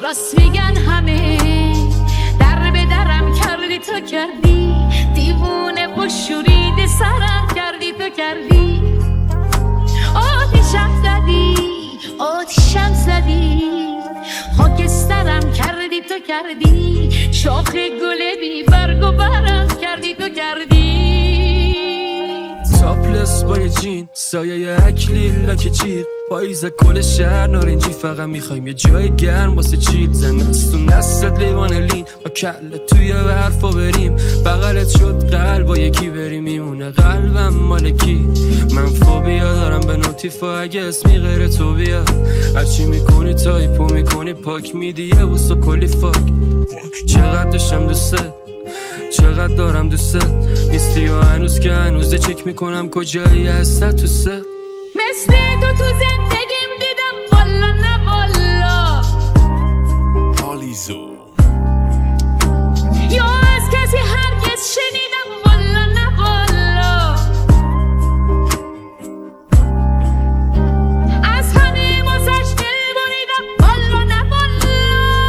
راست میگن همه، در به درم کردی تو کردی، دیوونه و شورید سرم کردی تو کردی. آتیشم زدی، آتیشم زدی، خاکسترم کردی تو کردی، شاخ گل بی برگ و برم کردی تو کردی. تاپلس با یه جین، سایه اکلیل لاک جیغ، پاییز کل شهر نارنجی، فقط میخوایم یه جای گرم واسه چیل. زنستون دستت لیوان لین، با کله توی برفا بریم، بغلت شد قلب با یکی بریم، میمونه قلبم مالکی. من فوبیا دارم به نوتیفا، اگه اسمی غیر تو بیاد، هرچی میکنی تایپو میکنی پاک میدی یه بوس و کلی فاک. چقدر داشتم دوست، چقدر دارم دوست نیستی و هنوز که هنوزه چک میکنم کجایی هسته تو سه. مثل تو زندگیم دیدم والا نه والا، آلیزو یا از کسی هرگز شنیدم والا نه والا. از همه واسش دل بریدم والا نه والا.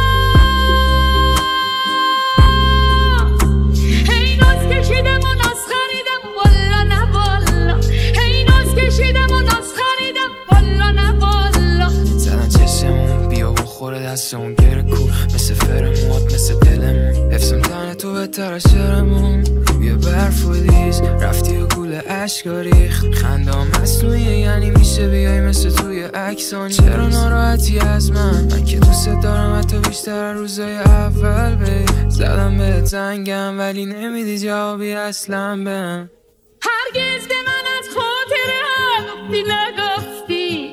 هی ناز کشیدم و ناز خریدم والا نه والا. هی ناز کشیدم و ناز خریدم والا نه والا. زدن چشمون بیا و خوره دستمون گره کور، مثل فرموات مثل دلمون، حفظم تنه تو بهتر از شرمون. روی برف و لیز رفتی و گول عشقا ریخت، خندام مصنوعیه یعنی میشه بیای مثل توی عکسانی. چرا ناراحتی از من که دوست دارم حتی بیشتر از روزای اول بی. زدم به زنگم ولی نمیدی جوابی اصلا بهم. هرگز به من از خاطره گفتی نگفتی،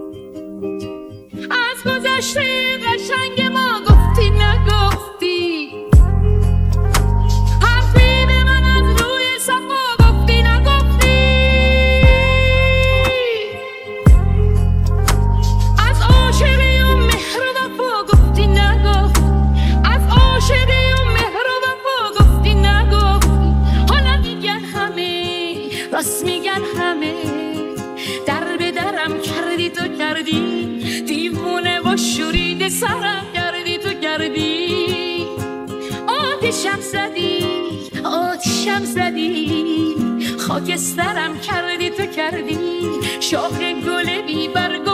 از گذشته قشنگ ما گفتی نگفتی. حرفی به من از روی صفا گفتی نگفتی. از عاشقی و مهر و وفا گفتی نگفتی. از عاشقی و مهر و وفا گفتی نگفتی. حالا میگن همه، راست میگن همه، در به درم کردی تو کردی، دیوونه و شورید سرم کردی تو کردی. آتیشم زدی، آتیشم زدی، خاکسترم کردی تو کردی، شاخ گل بی برگ